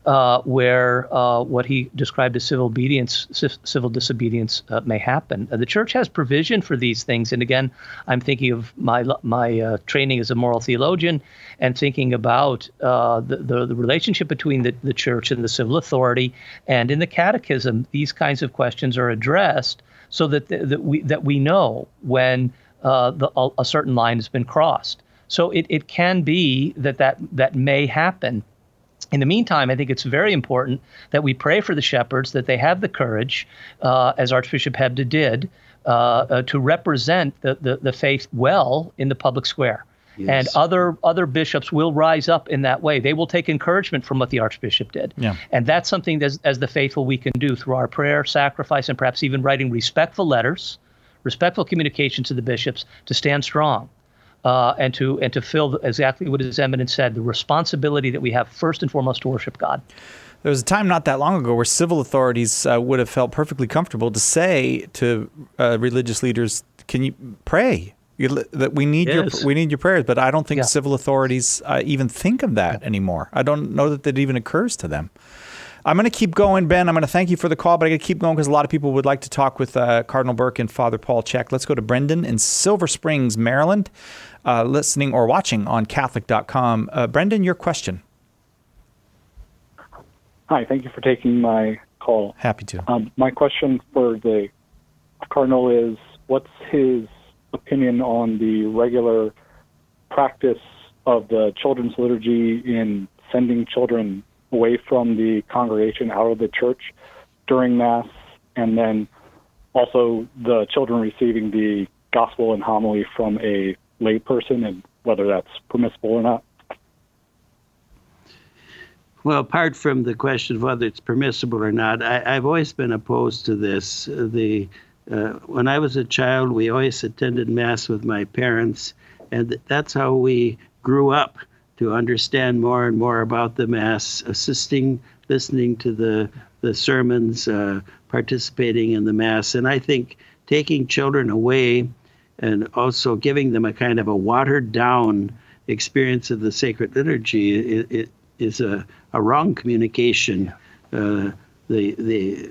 uh, where uh, what he described as civil obedience, civil disobedience uh, may happen. Uh, the church has provision for these things. And again, I'm thinking of my my uh, training as a moral theologian and thinking about uh, the, the, the relationship between the, the church and the civil authority. And in the catechism, these kinds of questions are addressed so that, the, that, we, that we know when uh, the, a, a certain line has been crossed. So it, it can be that, that that may happen. In the meantime, I think it's very important that we pray for the shepherds, that they have the courage, uh, as Archbishop Hebda did, uh, uh, to represent the, the, the faith well in the public square. Yes. And other other bishops will rise up in that way. They will take encouragement from what the Archbishop did. Yeah. And that's something that, as the faithful, we can do through our prayer, sacrifice, and perhaps even writing respectful letters, respectful communication to the bishops to stand strong. Uh, and to and to fill exactly what His Eminence said, the responsibility that we have first and foremost to worship God. There was a time not that long ago where civil authorities uh, would have felt perfectly comfortable to say to uh, religious leaders, "Can you pray? You, that we need yes. your we need your prayers." But I don't think yeah. civil authorities uh, even think of that anymore. I don't know that that even occurs to them. I'm going to keep going, Ben. I'm going to thank you for the call, but I got to keep going because a lot of people would like to talk with uh, Cardinal Burke and Father Paul Chek. Let's go to Brendan in Silver Springs, Maryland, uh, listening or watching on Catholic dot com. Uh, Brendan, your question. Hi, thank you for taking my call. Happy to. Um, my question for the Cardinal is, what's his opinion on the regular practice of the children's liturgy in sending children away from the congregation, out of the church during Mass, and then also the children receiving the gospel and homily from a lay person, and whether that's permissible or not? Well, apart from the question of whether it's permissible or not, I, I've always been opposed to this. The uh, when I was a child, we always attended Mass with my parents, and that's how we grew up, to understand more and more about the Mass, assisting, listening to the the sermons, uh, participating in the Mass. And I think taking children away and also giving them a kind of a watered-down experience of the sacred liturgy it, it is a, a wrong communication. Uh, the the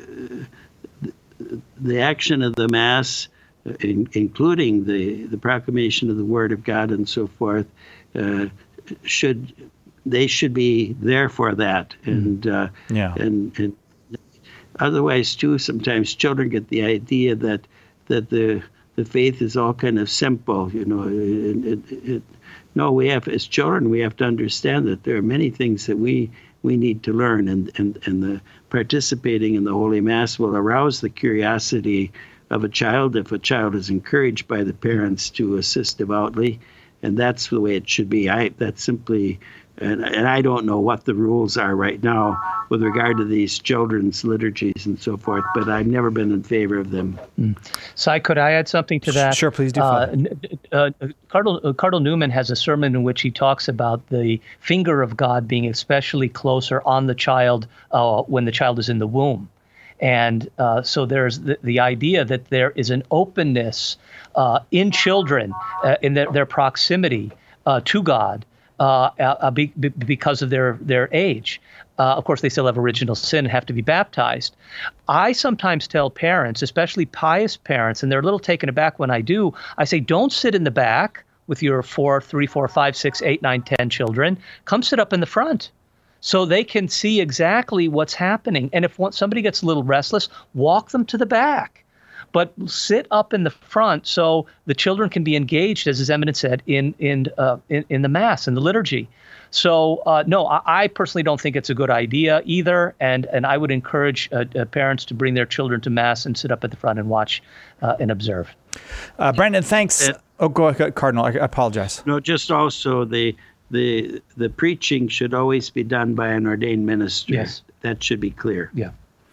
the action of the Mass, in, including the, the proclamation of the Word of God and so forth, uh, should they should be there for that, and uh, yeah. and and otherwise too, sometimes children get the idea that that the the faith is all kind of simple, you know. It, it, it, no, we have as children we have to understand that there are many things that we we need to learn, and and and the participating in the Holy Mass will arouse the curiosity of a child if a child is encouraged by the parents to assist devoutly. And that's the way it should be. I that's simply, and, and I don't know what the rules are right now with regard to these children's liturgies and so forth, but I've never been in favor of them. Mm. So could I add something to that? Sure, please do. Uh, uh, Cardinal, uh, Cardinal Newman has a sermon in which he talks about the finger of God being especially closer on the child uh, when the child is in the womb. And uh, so there's the, the idea that there is an openness uh, in children, uh, in their, their proximity uh, to God uh, uh, be, be, because of their, their age. Uh, of course, they still have original sin and have to be baptized. I sometimes tell parents, especially pious parents, and they're a little taken aback when I do, I say, don't sit in the back with your four, three, four, five, six, eight, nine, ten children. Come sit up in the front, so they can see exactly what's happening. And if somebody gets a little restless, walk them to the back. But sit up in the front so the children can be engaged, as His Eminence said, in in uh, in, in the Mass, in the liturgy. So, uh, no, I, I personally don't think it's a good idea either. And, and I would encourage uh, uh, parents to bring their children to Mass and sit up at the front and watch uh, and observe. Uh, Brendan, thanks. Uh, oh, go ahead, Cardinal. I apologize. No, just also the... The the preaching should always be done by an ordained minister. Yes. That should be clear. Yeah.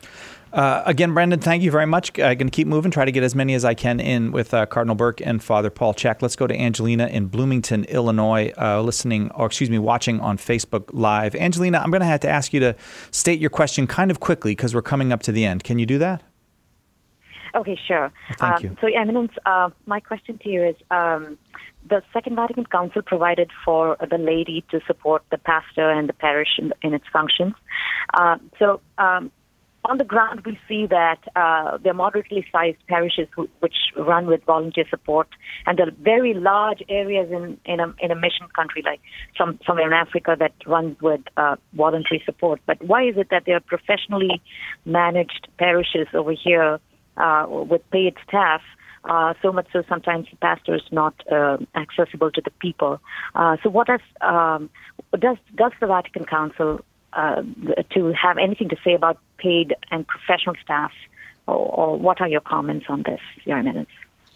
Uh, again, Brendan, thank you very much. I'm going to keep moving, try to get as many as I can in with uh, Cardinal Burke and Father Paul Chek. Let's go to Angelina in Bloomington, Illinois, uh, listening, or excuse me, watching on Facebook Live. Angelina, I'm going to have to ask you to state your question kind of quickly because we're coming up to the end. Can you do that? Okay, sure. Thank um, you. So, Eminence, uh, my question to you is, um, the Second Vatican Council provided for the laity to support the pastor and the parish in, in its functions. Uh, so um, on the ground, we see that uh, there are moderately sized parishes who, which run with volunteer support, and there are very large areas in, in, a, in a mission country like some, somewhere in Africa that runs with uh, voluntary support. But why is it that there are professionally managed parishes over here uh, with paid staff, uh, so much so sometimes the pastor is not uh, accessible to the people? Uh, so what does, um, does, does the Vatican Council Uh, to have anything to say about paid and professional staff, or, or what are your comments on this, Your Eminence?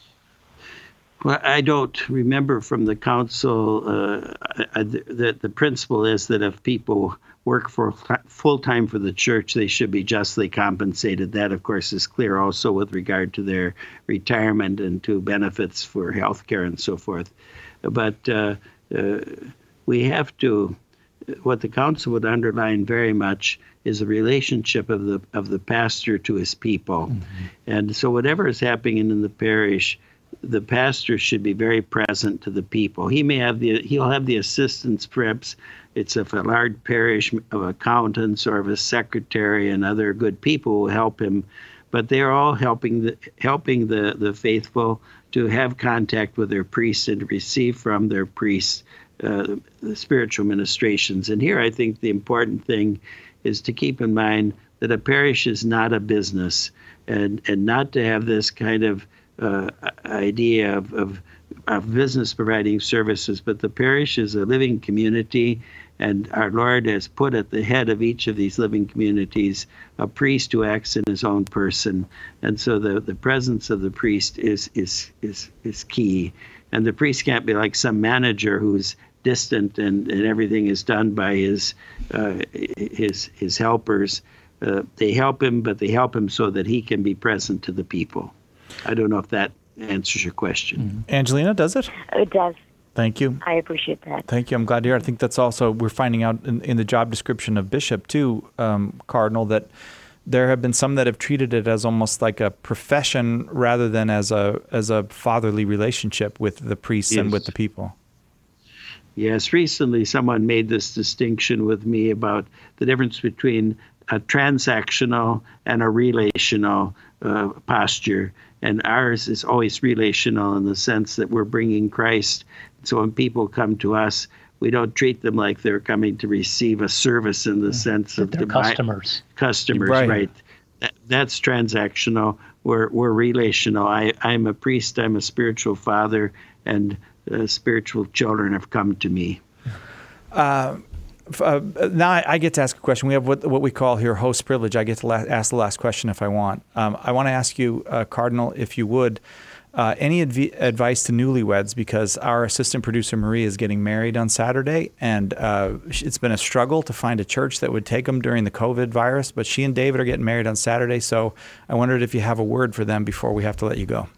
Well, I don't remember from the council uh, that the principle is that if people work for full time for the church, they should be justly compensated. That, of course, is clear also with regard to their retirement and to benefits for health care and so forth. But uh, uh, we have to. What the council would underline very much is the relationship of the of the pastor to his people. Mm-hmm. And so whatever is happening in the parish, the pastor should be very present to the people. He may have the he'll have the assistants, perhaps it's of a large parish of accountants or of a secretary and other good people who help him, but they're all helping the helping the, the faithful to have contact with their priests and to receive from their priests Uh, the spiritual ministrations. And here I think the important thing is to keep in mind that a parish is not a business, and, and not to have this kind of uh, idea of, of, of business providing services, but the parish is a living community, and our Lord has put at the head of each of these living communities a priest who acts in his own person. And so the, the presence of the priest is, is, is, is key. And the priest can't be like some manager who's distant and, and everything is done by his uh, his his helpers. Uh, they help him, but they help him so that he can be present to the people. I don't know if that answers your question. Mm-hmm. Angelina, does it? It does. Thank you. I appreciate that. Thank you. I'm glad to hear. I think that's also, we're finding out in, in the job description of bishop too, um, Cardinal, that there have been some that have treated it as almost like a profession rather than as a as a fatherly relationship with the priests yes. and with the people. Yes, recently someone made this distinction with me about the difference between a transactional and a relational uh, posture. And ours is always relational in the sense that we're bringing Christ. So when people come to us, we don't treat them like they're coming to receive a service in the yeah, sense of they're divine, customers. Customers, right? right. That, that's transactional. We're we're relational. I I'm a priest. I'm a spiritual father, and uh, spiritual children have come to me. Uh, uh, now I, I get to ask a question. We have what what we call here host privilege. I get to la- ask the last question if I want. Um, I want to ask you, uh, Cardinal, if you would. Uh, any adv- advice to newlyweds, because our assistant producer Marie is getting married on Saturday, and uh, it's been a struggle to find a church that would take them during the COVID virus, but she and David are getting married on Saturday, so I wondered if you have a word for them before we have to let you go.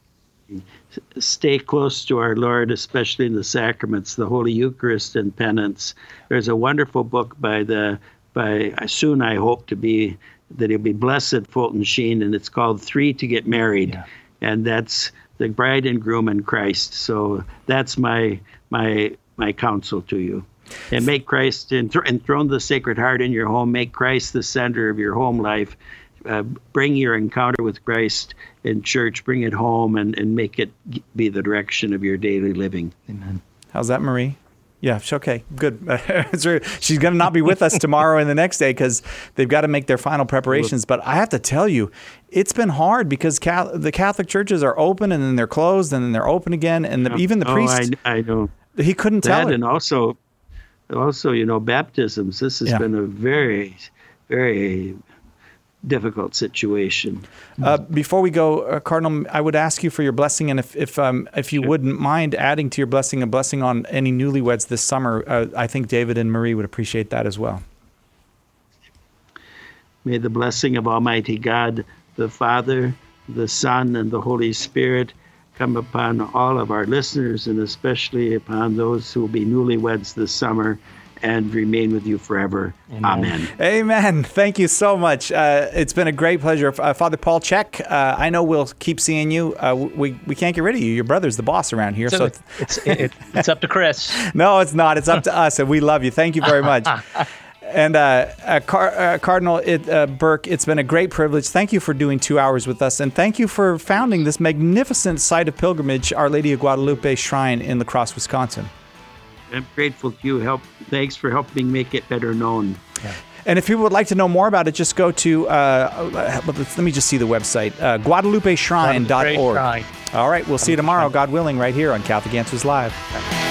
Stay close to our Lord, especially in the sacraments, the Holy Eucharist and penance. There's a wonderful book by the, by soon I hope to be, that he'll be Blessed Fulton Sheen, and it's called Three to Get Married. Yeah. And that's the bride and groom in Christ. So that's my my my counsel to you. And make Christ, enthrone the Sacred Heart in your home. Make Christ the center of your home life. Uh, bring your encounter with Christ in church. Bring it home and, and make it be the direction of your daily living. Amen. How's that, Marie? Yeah, okay, good. She's going to not be with us tomorrow and the next day because they've got to make their final preparations. But I have to tell you, it's been hard because the Catholic churches are open and then they're closed and then they're open again. And the, even the oh, priest, I, I know. He couldn't that tell it. And also, also, you know, baptisms. This has yeah. been a very, very difficult situation. Uh, before we go, uh, Cardinal, I would ask you for your blessing, and if if um, if you sure. wouldn't mind adding to your blessing a blessing on any newlyweds this summer, uh, I think David and Marie would appreciate that as well. May the blessing of Almighty God, the Father, the Son, and the Holy Spirit come upon all of our listeners, and especially upon those who will be newlyweds this summer. and remain with you forever. Amen. Amen. Amen. Thank you so much. Uh, it's been a great pleasure. Uh, Father Paul Chek, uh, I know we'll keep seeing you. Uh, we we can't get rid of you. Your brother's the boss around here. So, so it's, it's, it, it's up to Chris. No, it's not. It's up to us, and we love you. Thank you very much. And uh, uh, Car- uh, Cardinal it, uh, Burke, it's been a great privilege. Thank you for doing two hours with us, and thank you for founding this magnificent site of pilgrimage, Our Lady of Guadalupe Shrine in La Crosse, Wisconsin. I'm grateful to you. Help. Thanks for helping make it better known. Yeah. And if people would like to know more about it, just go to, uh, let me just see the website, uh, guadalupe shrine dot org. All right, we'll see you tomorrow, God willing, right here on Catholic Answers Live.